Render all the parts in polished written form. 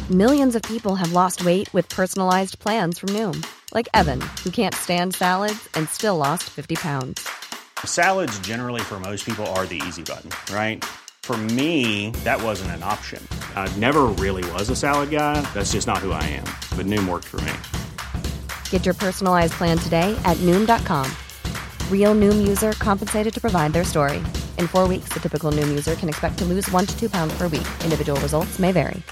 Millions of people have lost weight with personalized plans from Noom. Like Evan, who can't stand salads and still lost 50 pounds. Salads generally for most people are the easy button, right? For me, that wasn't an option. I never really was a salad guy. That's just not who I am. But Noom worked for me. Get your personalized plan today at Noom.com. Real Noom user compensated to provide their story. In 4 weeks, the typical Noom user can expect to lose 1 to 2 pounds per week. Individual results may vary.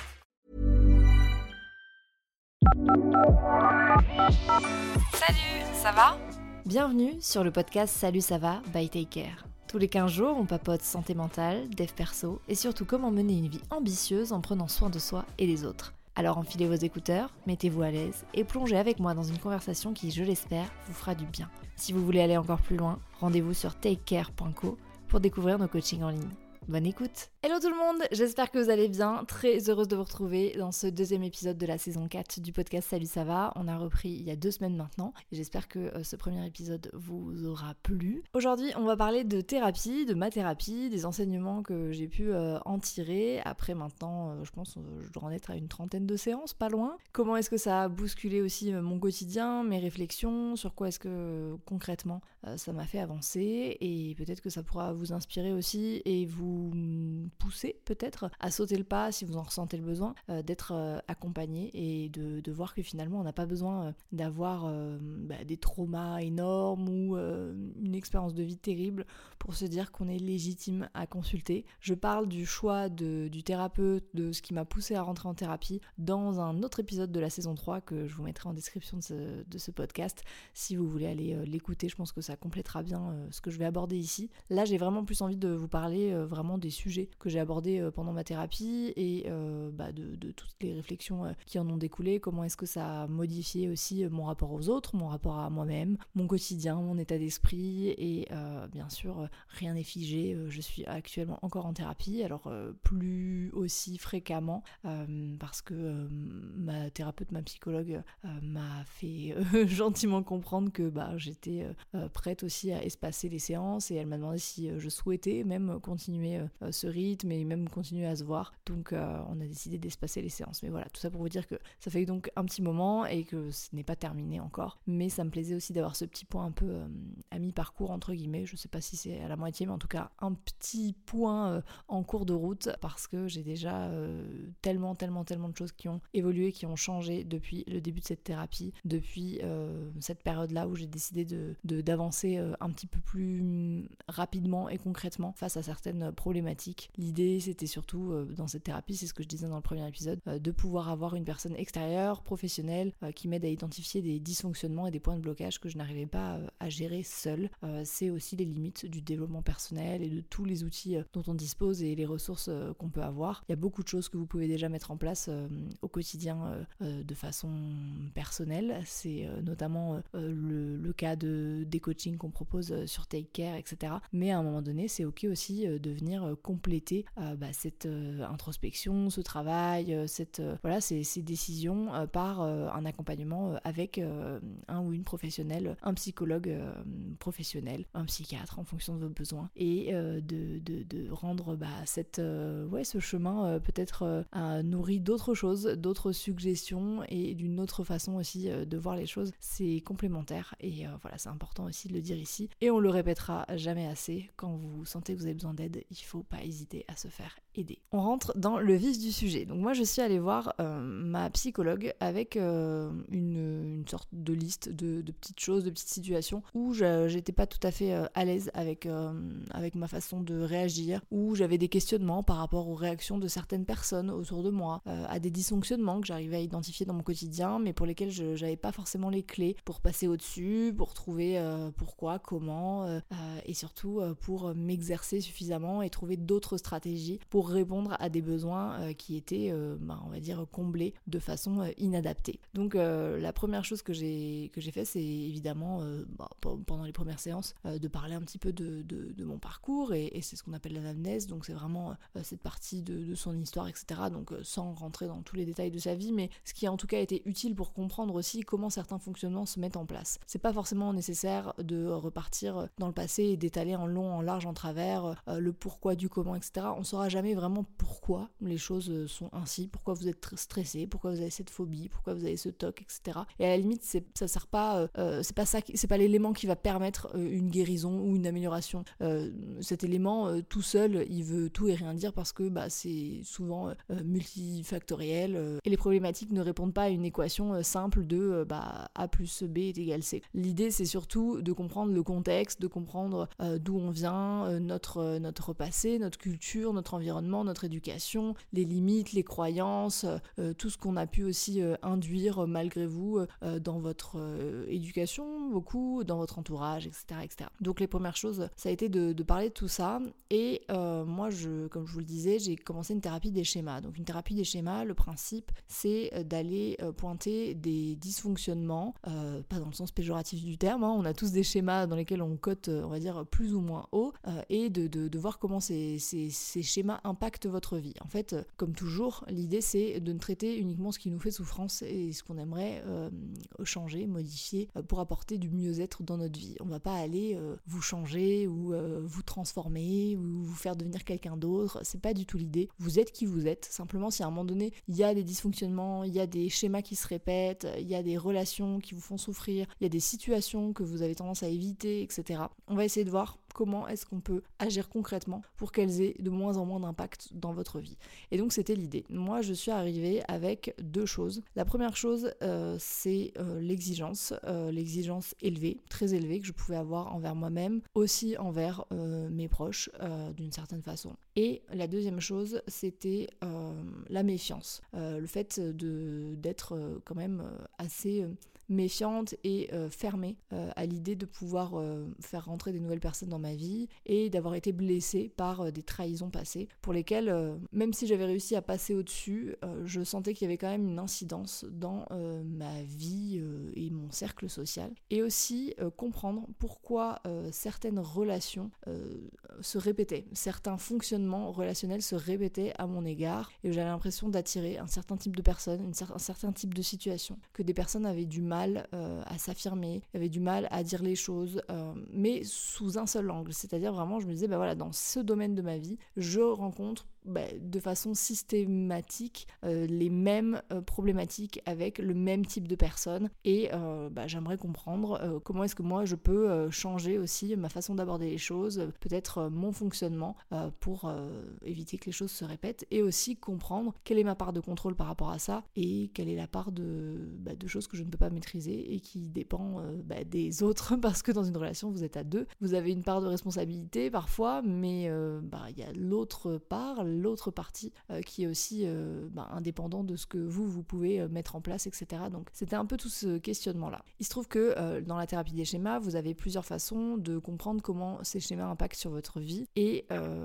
Salut, ça va ? Bienvenue sur le podcast Salut ça va by Take Care. Tous les 15 jours, on papote santé mentale, dev perso et surtout comment mener une vie ambitieuse en prenant soin de soi et des autres. Alors enfilez vos écouteurs, mettez-vous à l'aise et plongez avec moi dans une conversation qui, je l'espère, vous fera du bien. Si vous voulez aller encore plus loin, rendez-vous sur takecare.co pour découvrir nos coachings en ligne. Bonne écoute. Hello tout le monde, j'espère que vous allez bien. Très heureuse de vous retrouver dans ce deuxième épisode de la saison 4 du podcast Salut ça va. On a repris il y a 2 semaines maintenant et j'espère que ce premier épisode vous aura plu. Aujourd'hui, on va parler de thérapie, de ma thérapie, des enseignements que j'ai pu en tirer. Après maintenant, je pense je dois en être à une 30aine de séances, pas loin. Comment est-ce que ça a bousculé aussi mon quotidien, mes réflexions, sur quoi est-ce que concrètement ça m'a fait avancer et peut-être que ça pourra vous inspirer aussi et vous pousser peut-être à sauter le pas si vous en ressentez le besoin, d'être accompagné et de voir que finalement on n'a pas besoin d'avoir des traumas énormes ou une expérience de vie terrible pour se dire qu'on est légitime à consulter. Je parle du choix du thérapeute, de ce qui m'a poussé à rentrer en thérapie dans un autre épisode de la saison 3 que je vous mettrai en description de ce podcast si vous voulez aller l'écouter. Je pense que ça complétera bien ce que je vais aborder ici. Là j'ai vraiment plus envie de vous parler vraiment des sujets que j'ai abordés pendant ma thérapie et de toutes les réflexions qui en ont découlé, comment est-ce que ça a modifié aussi mon rapport aux autres, mon rapport à moi-même, mon quotidien, mon état d'esprit et bien sûr rien n'est figé, je suis actuellement encore en thérapie, alors plus aussi fréquemment parce que ma thérapeute, ma psychologue m'a fait gentiment comprendre que j'étais prête aussi à espacer les séances et elle m'a demandé si je souhaitais même continuer ce rythme et même continuer à se voir, donc on a décidé d'espacer les séances. Mais voilà, tout ça pour vous dire que ça fait donc un petit moment et que ce n'est pas terminé encore, mais ça me plaisait aussi d'avoir ce petit point un peu à mi-parcours entre guillemets, je sais pas si c'est à la moitié mais en tout cas un petit point en cours de route parce que j'ai déjà tellement de choses qui ont évolué, qui ont changé depuis le début de cette thérapie, depuis cette période là où j'ai décidé d'avancer un petit peu plus rapidement et concrètement face à certaines problématiques. L'idée c'était surtout dans cette thérapie, c'est ce que je disais dans le premier épisode, de pouvoir avoir une personne extérieure, professionnelle, qui m'aide à identifier des dysfonctionnements et des points de blocage que je n'arrivais pas à gérer seule. C'est aussi les limites du développement personnel et de tous les outils dont on dispose et les ressources qu'on peut avoir. Il y a beaucoup de choses que vous pouvez déjà mettre en place au quotidien de façon personnelle. C'est notamment le cas des coachings qu'on propose sur Take Care, etc. Mais à un moment donné, c'est ok aussi de venir compléter cette introspection, ce travail, ces décisions par un accompagnement avec un ou une professionnelle, un psychologue professionnel, un psychiatre en fonction de vos besoins et de rendre ce chemin peut-être nourri d'autres choses, d'autres suggestions et d'une autre façon aussi de voir les choses. C'est complémentaire et c'est important aussi de le dire ici et on le répétera jamais assez, quand vous sentez que vous avez besoin d'aide, il faut pas hésiter à se faire aider. On rentre dans le vif du sujet. Donc moi je suis allée voir ma psychologue avec une sorte de liste de petites choses, de petites situations où j'étais pas tout à fait à l'aise avec ma façon de réagir, où j'avais des questionnements par rapport aux réactions de certaines personnes autour de moi, à des dysfonctionnements que j'arrivais à identifier dans mon quotidien mais pour lesquels j'avais pas forcément les clés pour passer au-dessus, pour trouver pourquoi, comment et surtout pour m'exercer suffisamment et trouver d'autres stratégies pour répondre à des besoins qui étaient on va dire comblés de façon inadaptée. Donc la première chose que j'ai fait, c'est évidemment pendant les premières séances de parler un petit peu de mon parcours et c'est ce qu'on appelle l'anamnèse, donc c'est vraiment cette partie de son histoire, etc. Donc sans rentrer dans tous les détails de sa vie, mais ce qui a en tout cas été utile pour comprendre aussi comment certains fonctionnements se mettent en place. C'est pas forcément nécessaire de repartir dans le passé et d'étaler en long, en large, en travers le pourquoi du comment, etc. On ne saura jamais vraiment pourquoi les choses sont ainsi, pourquoi vous êtes stressé, pourquoi vous avez cette phobie, pourquoi vous avez ce TOC, etc. Et à la limite, ça sert pas, c'est pas l'élément qui va permettre une guérison ou une amélioration. Cet élément tout seul, il veut tout et rien dire parce que c'est souvent multifactoriel et les problématiques ne répondent pas à une équation simple de A plus B est égal C. L'idée, c'est surtout de comprendre le contexte, de comprendre d'où on vient, notre passé, notre culture, notre environnement, notre éducation, les limites, les croyances, tout ce qu'on a pu aussi induire malgré vous dans votre éducation, beaucoup, dans votre entourage, etc., etc. Donc les premières choses, ça a été de parler de tout ça. Et moi, comme je vous le disais, j'ai commencé une thérapie des schémas. Donc une thérapie des schémas, le principe, c'est d'aller pointer des dysfonctionnements, pas dans le sens péjoratif du terme, on a tous des schémas dans lesquels on cote, on va dire, plus ou moins haut, et de voir comment ces schémas impactent votre vie. En fait, comme toujours, l'idée, c'est de ne traiter uniquement ce qui nous fait souffrance et ce qu'on aimerait changer, modifier, pour apporter du mieux-être dans notre vie. On va pas aller vous changer ou vous transformer ou vous faire devenir quelqu'un d'autre, c'est pas du tout l'idée. Vous êtes qui vous êtes, simplement si à un moment donné, il y a des dysfonctionnements, il y a des schémas qui se répètent, il y a des relations qui vous font souffrir, il y a des situations que vous avez tendance à éviter, etc. On va essayer de voir comment est-ce qu'on peut agir concrètement pour qu'elles aient de moins en moins d'impact dans votre vie. Et donc c'était l'idée. Moi je suis arrivée avec deux choses. La première chose c'est l'exigence élevée, très élevée que je pouvais avoir envers moi-même, aussi envers mes proches d'une certaine façon. Et la deuxième chose c'était la méfiance. Le fait d'être quand même assez méfiante et fermée à l'idée de pouvoir faire rentrer des nouvelles personnes dans ma vie et d'avoir été blessée par des trahisons passées pour lesquelles, même si j'avais réussi à passer au-dessus, je sentais qu'il y avait quand même une incidence dans ma vie et mon cercle social. Et aussi comprendre pourquoi certaines relations se répétaient, certains fonctionnements relationnels se répétaient à mon égard et j'avais l'impression d'attirer un certain type de personnes, un certain type de situation, que des personnes avaient du mal à s'affirmer, avaient du mal à dire les choses, mais sous un seul angle. C'est-à-dire vraiment, je me disais, dans ce domaine de ma vie, je rencontre de façon systématique les mêmes problématiques avec le même type de personnes et j'aimerais comprendre comment est-ce que moi je peux changer aussi ma façon d'aborder les choses, peut-être mon fonctionnement pour éviter que les choses se répètent et aussi comprendre quelle est ma part de contrôle par rapport à ça et quelle est la part de choses que je ne peux pas maîtriser et qui dépend des autres parce que dans une relation vous êtes à deux, vous avez une part de responsabilité parfois mais il y a l'autre partie qui est aussi indépendant de ce que vous pouvez mettre en place, etc. Donc c'était un peu tout ce questionnement-là. Il se trouve que dans la thérapie des schémas, vous avez plusieurs façons de comprendre comment ces schémas impactent sur votre vie et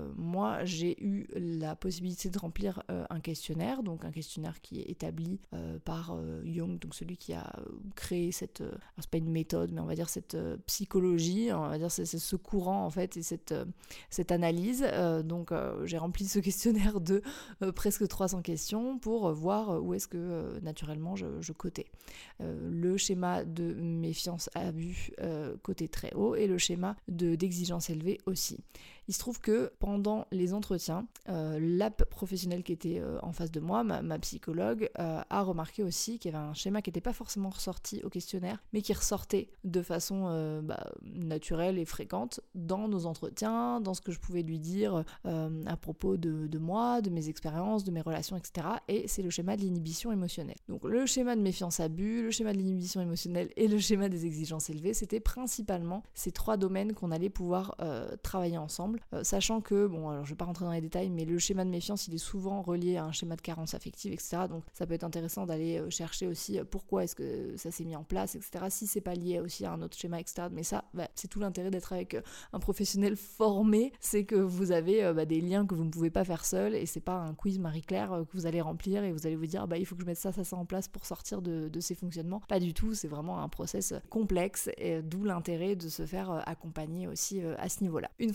moi j'ai eu la possibilité de remplir un questionnaire, donc un questionnaire qui est établi par Jung, donc celui qui a créé cette, alors c'est pas une méthode, mais on va dire cette psychologie, on va dire c'est ce courant en fait et cette analyse. Donc j'ai rempli ce questionnaire de presque 300 questions pour voir où est-ce que naturellement je cotais. Le schéma de méfiance abus coté très haut et le schéma d'exigence élevée aussi. Il se trouve que pendant les entretiens, la professionnelle qui était en face de moi, ma psychologue, a remarqué aussi qu'il y avait un schéma qui n'était pas forcément ressorti au questionnaire, mais qui ressortait de façon naturelle et fréquente dans nos entretiens, dans ce que je pouvais lui dire à propos de moi, de mes expériences, de mes relations, etc. Et c'est le schéma de l'inhibition émotionnelle. Donc le schéma de méfiance-abus, le schéma de l'inhibition émotionnelle et le schéma des exigences élevées, c'était principalement ces trois domaines qu'on allait pouvoir travailler ensemble, sachant que, alors je vais pas rentrer dans les détails, mais le schéma de méfiance, il est souvent relié à un schéma de carence affective, etc. Donc ça peut être intéressant d'aller chercher aussi pourquoi est-ce que ça s'est mis en place, etc. Si c'est pas lié aussi à un autre schéma, etc. Mais ça, c'est tout l'intérêt d'être avec un professionnel formé, c'est que vous avez des liens que vous ne pouvez pas faire seul et c'est pas un quiz Marie-Claire que vous allez remplir et vous allez vous dire il faut que je mette ça en place pour sortir de ces fonctionnements. Pas du tout, c'est vraiment un process complexe et d'où l'intérêt de se faire accompagner aussi à ce niveau-là. Une fois qu'on avait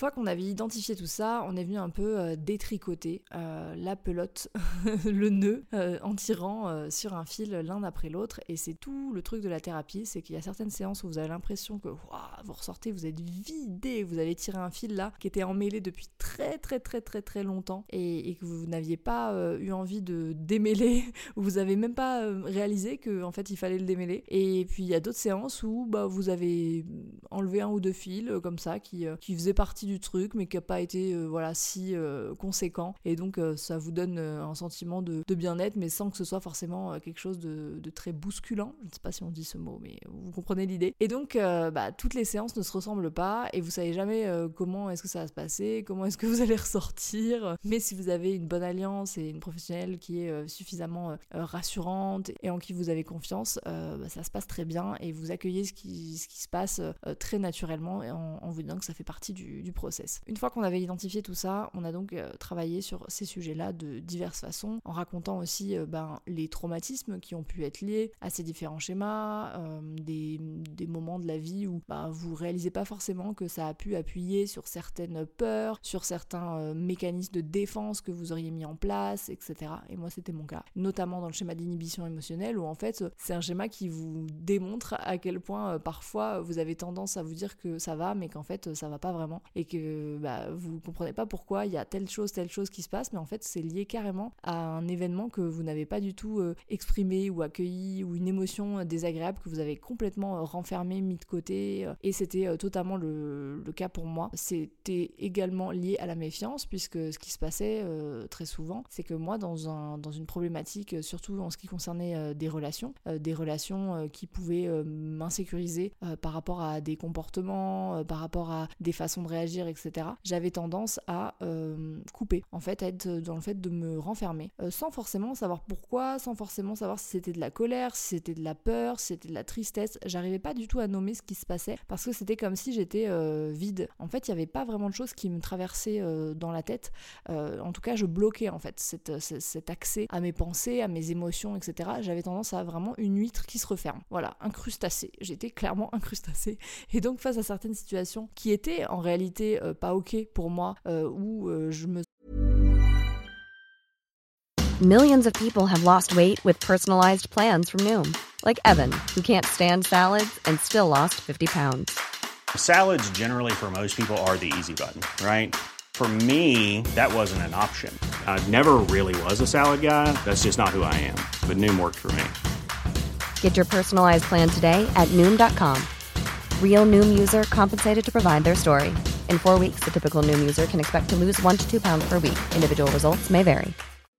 identifié tout ça, on est venu un peu détricoter la pelote, le nœud, en tirant sur un fil l'un après l'autre. Et c'est tout le truc de la thérapie, c'est qu'il y a certaines séances où vous avez l'impression que vous ressortez, vous êtes vidé, vous avez tiré un fil là qui était emmêlé depuis très très très très très longtemps et que vous n'aviez pas eu envie de démêler, ou vous avez même pas réalisé que en fait il fallait le démêler. Et puis il y a d'autres séances où vous avez enlevé un ou deux fils comme ça qui faisaient partie du truc mais qui n'a pas été si conséquent, et donc ça vous donne un sentiment de bien-être, mais sans que ce soit forcément quelque chose de très bousculant. Je ne sais pas si on dit ce mot, mais vous comprenez l'idée. Et donc toutes les séances ne se ressemblent pas et vous savez jamais comment est-ce que ça va se passer, comment est-ce que vous allez ressortir. Mais si vous avez une bonne alliance et une professionnelle qui est suffisamment rassurante et en qui vous avez confiance, ça se passe très bien et vous accueillez ce qui se passe très naturellement et en vous disant que ça fait partie du process. Une fois qu'on avait identifié tout ça, on a donc travaillé sur ces sujets-là de diverses façons, en racontant aussi les traumatismes qui ont pu être liés à ces différents schémas, des moments de la vie où vous réalisez pas forcément que ça a pu appuyer sur certaines peurs, sur certains mécanismes de défense que vous auriez mis en place, etc. Et moi c'était mon cas, notamment dans le schéma d'inhibition émotionnelle où en fait c'est un schéma qui vous démontre à quel point parfois vous avez tendance à vous dire que ça va mais qu'en fait ça va pas vraiment et que vous comprenez pas pourquoi il y a telle chose qui se passe, mais en fait c'est lié carrément à un événement que vous n'avez pas du tout exprimé ou accueilli, ou une émotion désagréable que vous avez complètement renfermée, mis de côté, et c'était totalement le cas pour moi. C'était également lié à la méfiance, puisque ce qui se passait très souvent, c'est que moi dans une problématique, surtout en ce qui concernait des relations qui pouvaient m'insécuriser par rapport à des comportements, par rapport à des façons de réagir, etc. J'avais tendance à couper, en fait, à être dans le fait de me renfermer, sans forcément savoir pourquoi, sans forcément savoir si c'était de la colère, si c'était de la peur, si c'était de la tristesse. J'arrivais pas du tout à nommer ce qui se passait, parce que c'était comme si j'étais vide. En fait, il y avait pas vraiment de choses qui me traversaient dans la tête. En tout cas, je bloquais en fait cet accès à mes pensées, à mes émotions, etc. J'avais tendance à vraiment une huître qui se referme. Voilà, un crustacé. J'étais clairement un crustacé. Et donc, face à certaines situations qui étaient en réalité pas ok pour moi, où je me... Millions of people have lost weight with personalized plans from Noom. Like Evan, who can't stand salads and still lost 50 pounds. Salads generally for most people are the easy button, right? For me, that wasn't an option. I never really was a salad guy. That's just not who I am. But Noom worked for me. Get your personalized plan today at Noom.com. Real Noom user compensated to provide their story. In 4 weeks, the typical Noom user can expect to lose 1 to 2 pounds per week. Individual results may vary.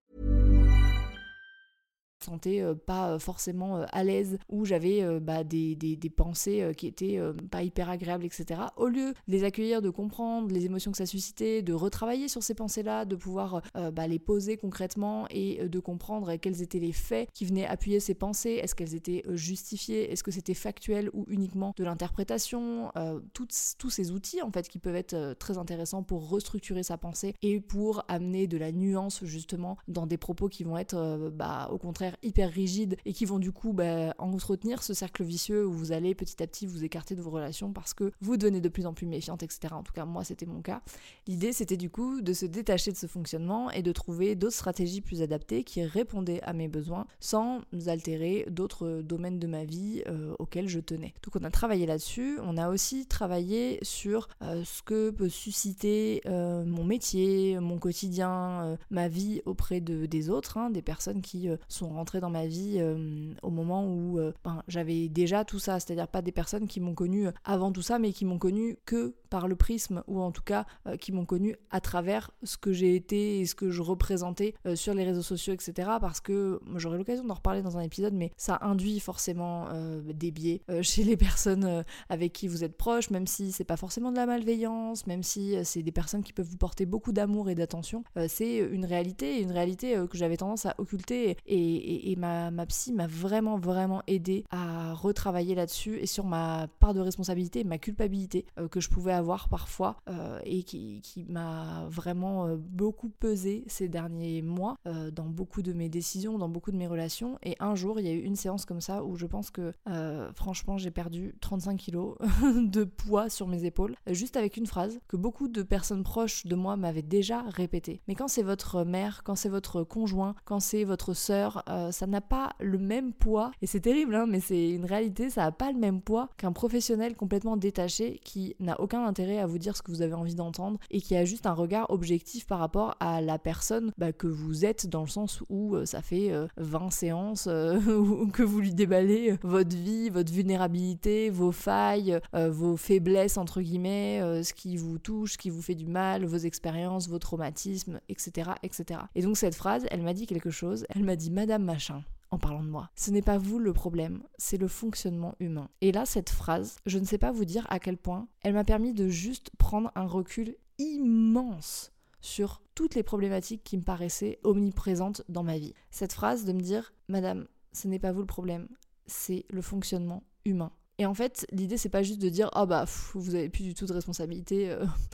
Sentais pas forcément à l'aise, où j'avais des pensées qui étaient pas hyper agréables, etc. Au lieu de les accueillir, de comprendre les émotions que ça suscitait, de retravailler sur ces pensées-là, de pouvoir les poser concrètement et de comprendre quels étaient les faits qui venaient appuyer ces pensées, est-ce qu'elles étaient justifiées, est-ce que c'était factuel ou uniquement de l'interprétation, tous ces outils en fait qui peuvent être très intéressants pour restructurer sa pensée et pour amener de la nuance justement dans des propos qui vont être au contraire hyper rigides et qui vont du coup entretenir ce cercle vicieux où vous allez petit à petit vous écarter de vos relations parce que vous devenez de plus en plus méfiante, etc. En tout cas, moi, c'était mon cas. L'idée, c'était du coup de se détacher de ce fonctionnement et de trouver d'autres stratégies plus adaptées qui répondaient à mes besoins sans altérer d'autres domaines de ma vie auxquels je tenais. Donc, on a travaillé là-dessus. On a aussi travaillé sur ce que peut susciter mon métier, mon quotidien, ma vie auprès des autres, des personnes qui sont rentrées dans ma vie au moment où j'avais déjà tout ça, c'est-à-dire pas des personnes qui m'ont connue avant tout ça, mais qui m'ont connue que par le prisme, ou en tout cas qui m'ont connue à travers ce que j'ai été et ce que je représentais sur les réseaux sociaux, etc. Parce que j'aurai l'occasion d'en reparler dans un épisode, mais ça induit forcément des biais chez les personnes avec qui vous êtes proches, même si c'est pas forcément de la malveillance, même si c'est des personnes qui peuvent vous porter beaucoup d'amour et d'attention. C'est une réalité que j'avais tendance à occulter et et ma psy m'a vraiment aidée à retravailler là-dessus et sur ma part de responsabilité, ma culpabilité que je pouvais avoir parfois et qui m'a vraiment beaucoup pesé ces derniers mois dans beaucoup de mes décisions, dans beaucoup de mes relations. Et un jour, il y a eu une séance comme ça où je pense que franchement, j'ai perdu 35 kilos de poids sur mes épaules, juste avec une phrase que beaucoup de personnes proches de moi m'avaient déjà répétée. Mais quand c'est votre mère, quand c'est votre conjoint, quand c'est votre sœur, ça n'a pas le même poids, et c'est terrible hein, mais c'est une réalité, ça n'a pas le même poids qu'un professionnel complètement détaché qui n'a aucun intérêt à vous dire ce que vous avez envie d'entendre et qui a juste un regard objectif par rapport à la personne que vous êtes, dans le sens où ça fait 20 séances que vous lui déballez votre vie, votre vulnérabilité, vos failles, vos faiblesses entre guillemets, ce qui vous touche, ce qui vous fait du mal, vos expériences, vos traumatismes, etc. etc. Et donc cette phrase, elle m'a dit quelque chose, elle m'a dit « Madame Machin », en parlant de moi. Ce n'est pas vous le problème, c'est le fonctionnement humain. Et là, cette phrase, je ne sais pas vous dire à quel point, elle m'a permis de juste prendre un recul immense sur toutes les problématiques qui me paraissaient omniprésentes dans ma vie. Cette phrase de me dire « Madame, ce n'est pas vous le problème, c'est le fonctionnement humain ». Et en fait, l'idée, c'est pas juste de dire « Ah vous avez plus du tout de responsabilité,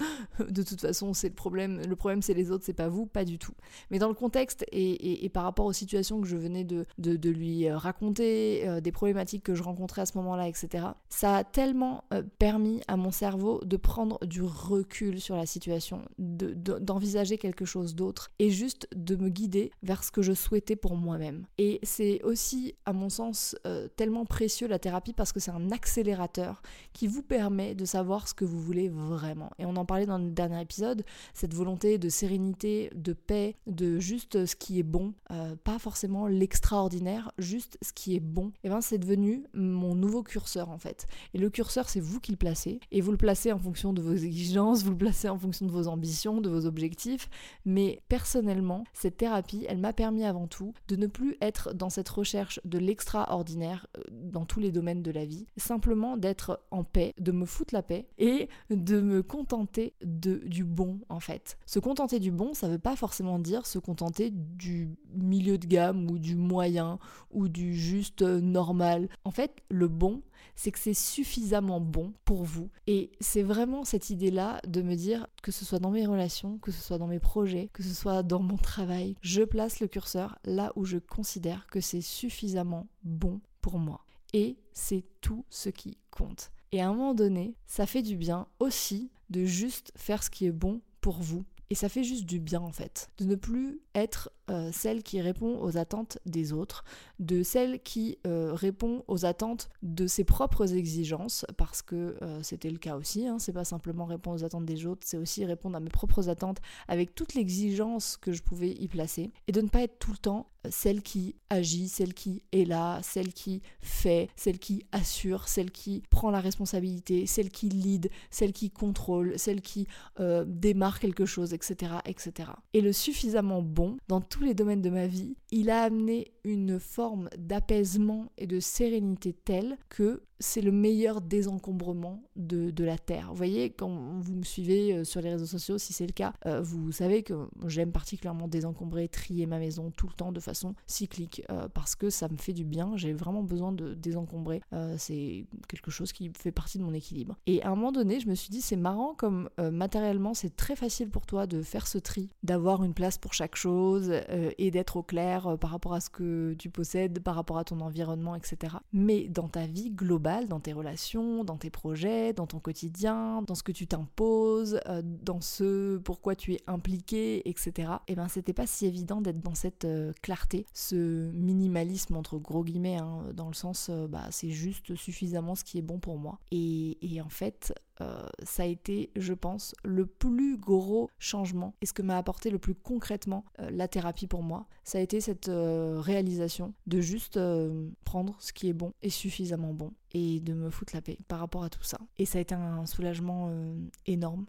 de toute façon, c'est le problème c'est les autres, c'est pas vous », pas du tout. Mais dans le contexte et par rapport aux situations que je venais de lui raconter, des problématiques que je rencontrais à ce moment-là, etc., ça a tellement permis à mon cerveau de prendre du recul sur la situation, d'envisager quelque chose d'autre et juste de me guider vers ce que je souhaitais pour moi-même. Et c'est aussi, à mon sens, tellement précieux la thérapie parce que c'est un accélérateur qui vous permet de savoir ce que vous voulez vraiment. Et on en parlait dans le dernier épisode, cette volonté de sérénité, de paix, de juste ce qui est bon, pas forcément l'extraordinaire, juste ce qui est bon. Et bien c'est devenu mon nouveau curseur en fait. Et le curseur, c'est vous qui le placez. Et vous le placez en fonction de vos exigences, vous le placez en fonction de vos ambitions, de vos objectifs. Mais personnellement, cette thérapie, elle m'a permis avant tout de ne plus être dans cette recherche de l'extraordinaire dans tous les domaines de la vie, simplement d'être en paix, de me foutre la paix et de me contenter du bon en fait. Se contenter du bon, ça veut pas forcément dire se contenter du milieu de gamme ou du moyen ou du juste normal. En fait, le bon, c'est que c'est suffisamment bon pour vous. Et c'est vraiment cette idée-là de me dire, que ce soit dans mes relations, que ce soit dans mes projets, que ce soit dans mon travail, je place le curseur là où je considère que c'est suffisamment bon pour moi. Et c'est tout ce qui compte. Et à un moment donné, ça fait du bien aussi de juste faire ce qui est bon pour vous. Et ça fait juste du bien en fait, de ne plus être celle qui répond aux attentes des autres, de celle qui répond aux attentes de ses propres exigences, parce que c'était le cas aussi, hein, c'est pas simplement répondre aux attentes des autres, c'est aussi répondre à mes propres attentes avec toute l'exigence que je pouvais y placer, et de ne pas être tout le temps celle qui agit, celle qui est là, celle qui fait, celle qui assure, celle qui prend la responsabilité, celle qui lead, celle qui contrôle, celle qui démarre quelque chose, etc., etc. Et le suffisamment bon, dans tous les domaines de ma vie, il a amené une forme d'apaisement et de sérénité telle que c'est le meilleur désencombrement de la Terre. Vous voyez, quand vous me suivez sur les réseaux sociaux, si c'est le cas, vous savez que j'aime particulièrement désencombrer, trier ma maison tout le temps de façon cyclique, parce que ça me fait du bien, j'ai vraiment besoin de désencombrer, c'est quelque chose qui fait partie de mon équilibre. Et à un moment donné, je me suis dit, c'est marrant comme matériellement, c'est très facile pour toi de faire ce tri, d'avoir une place pour chaque chose et d'être au clair par rapport à ce que tu possèdes, par rapport à ton environnement, etc. Mais dans ta vie globale, dans tes relations, dans tes projets, dans ton quotidien, dans ce que tu t'imposes, dans ce pourquoi tu es impliqué, etc. Et ben c'était pas si évident d'être dans cette clarté, ce minimalisme entre gros guillemets, hein, dans le sens c'est juste suffisamment ce qui est bon pour moi. Et en fait, ça a été, je pense, le plus gros changement et ce que m'a apporté le plus concrètement la thérapie pour moi, ça a été cette réalisation de juste prendre ce qui est bon et suffisamment bon et de me foutre la paix par rapport à tout ça. Et ça a été un soulagement énorme.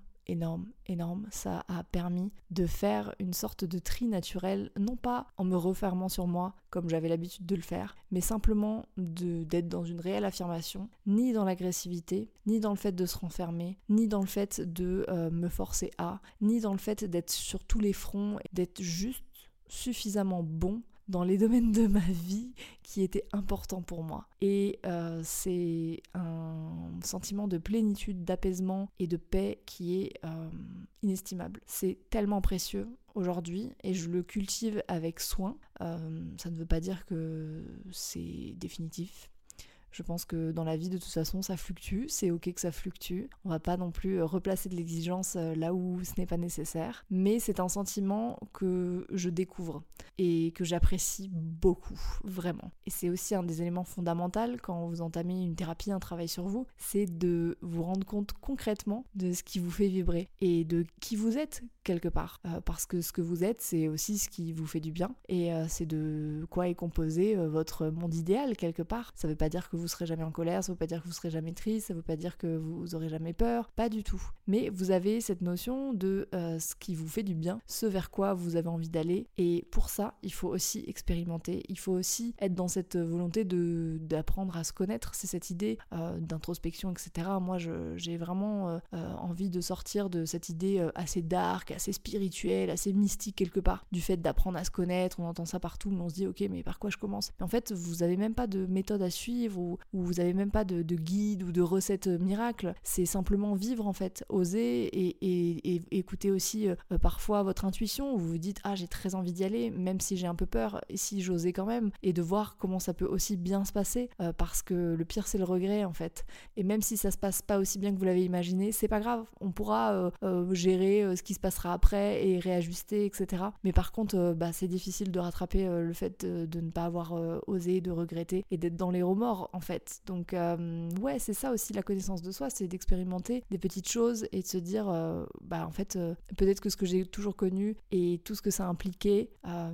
Ça a permis de faire une sorte de tri naturel, non pas en me refermant sur moi comme j'avais l'habitude de le faire, mais simplement d'être dans une réelle affirmation, ni dans l'agressivité, ni dans le fait de se renfermer, ni dans le fait de me forcer à, ni dans le fait d'être sur tous les fronts, d'être juste suffisamment bon dans les domaines de ma vie qui étaient importants pour moi. Et c'est un sentiment de plénitude, d'apaisement et de paix qui est inestimable. C'est tellement précieux aujourd'hui et je le cultive avec soin. Ça ne veut pas dire que c'est définitif. Je pense que dans la vie, de toute façon, ça fluctue, c'est ok que ça fluctue. On va pas non plus replacer de l'exigence là où ce n'est pas nécessaire. Mais c'est un sentiment que je découvre et que j'apprécie beaucoup, vraiment. Et c'est aussi un des éléments fondamentaux quand vous entamez une thérapie, un travail sur vous, c'est de vous rendre compte concrètement de ce qui vous fait vibrer et de qui vous êtes quelque part. Parce que ce que vous êtes, c'est aussi ce qui vous fait du bien et c'est de quoi est composé votre monde idéal quelque part. Ça veut pas dire que vous serez jamais en colère, ça veut pas dire que vous serez jamais triste, ça veut pas dire que vous aurez jamais peur, pas du tout. Mais vous avez cette notion de ce qui vous fait du bien, ce vers quoi vous avez envie d'aller et pour ça, il faut aussi expérimenter, il faut aussi être dans cette volonté d'apprendre à se connaître, c'est cette idée d'introspection, etc. Moi, j'ai vraiment envie de sortir de cette idée assez dark, assez spirituelle, assez mystique quelque part, du fait d'apprendre à se connaître, on entend ça partout, mais on se dit ok, mais par quoi je commence ? Mais en fait, vous avez même pas de méthode à suivre ou vous avez même pas de guide ou de recette miracle, c'est simplement vivre en fait, oser et écouter aussi parfois votre intuition où vous vous dites ah j'ai très envie d'y aller même si j'ai un peu peur et si j'osais quand même et de voir comment ça peut aussi bien se passer parce que le pire c'est le regret en fait et même si ça se passe pas aussi bien que vous l'avez imaginé, c'est pas grave, on pourra gérer ce qui se passera après et réajuster etc. Mais par contre c'est difficile de rattraper le fait de ne pas avoir osé, de regretter et d'être dans les remords en fait. Donc ouais, c'est ça aussi la connaissance de soi, c'est d'expérimenter des petites choses et de se dire en fait peut-être que ce que j'ai toujours connu et tout ce que ça impliquait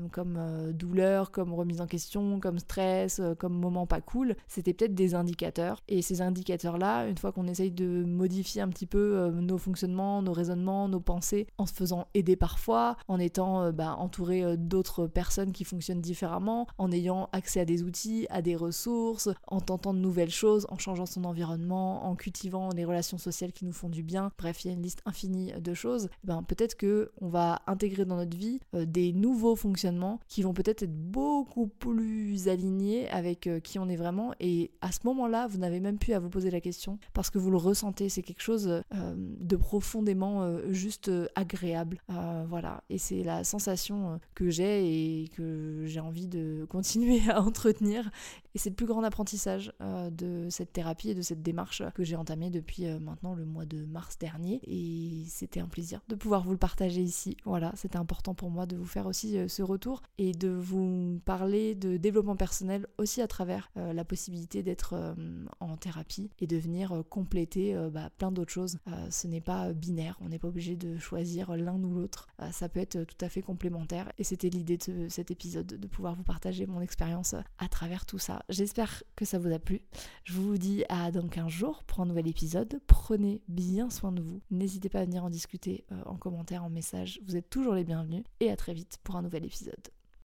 comme douleur, comme remise en question, comme stress, comme moment pas cool, c'était peut-être des indicateurs et ces indicateurs là, une fois qu'on essaye de modifier un petit peu nos fonctionnements, nos raisonnements, nos pensées en se faisant aider parfois, en étant entouré d'autres personnes qui fonctionnent différemment, en ayant accès à des outils, à des ressources, en tentant de nouvelles choses, en changeant son environnement, en cultivant des relations sociales qui nous font du bien. Bref, il y a une liste infinie de choses. Peut-être qu'on va intégrer dans notre vie des nouveaux fonctionnements qui vont peut-être être beaucoup plus alignés avec qui on est vraiment et à ce moment-là, vous n'avez même plus à vous poser la question parce que vous le ressentez, c'est quelque chose de profondément juste agréable. Voilà, et c'est la sensation que j'ai et que j'ai envie de continuer à entretenir et c'est le plus grand apprentissage de cette thérapie et de cette démarche que j'ai entamée depuis maintenant le mois de mars dernier et c'était un plaisir de pouvoir vous le partager ici. Voilà, c'était important pour moi de vous faire aussi ce retour et de vous parler de développement personnel aussi à travers la possibilité d'être en thérapie et de venir compléter plein d'autres choses. Ce n'est pas binaire, on n'est pas obligé de choisir l'un ou l'autre, ça peut être tout à fait complémentaire et c'était l'idée de cet épisode, de pouvoir vous partager mon expérience à travers tout ça. J'espère que ça vous a plu. Je vous dis à dans 15 jours pour un nouvel épisode. Prenez bien soin de vous. N'hésitez pas à venir en discuter en commentaire, en message. Vous êtes toujours les bienvenus. Et à très vite pour un nouvel épisode.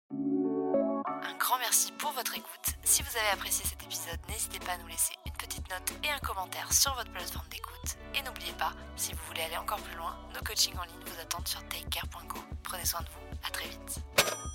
Un grand merci pour votre écoute. Si vous avez apprécié cet épisode, n'hésitez pas à nous laisser une petite note et un commentaire sur votre plateforme d'écoute. Et n'oubliez pas, si vous voulez aller encore plus loin, nos coachings en ligne vous attendent sur takecare.co. Prenez soin de vous. À très vite.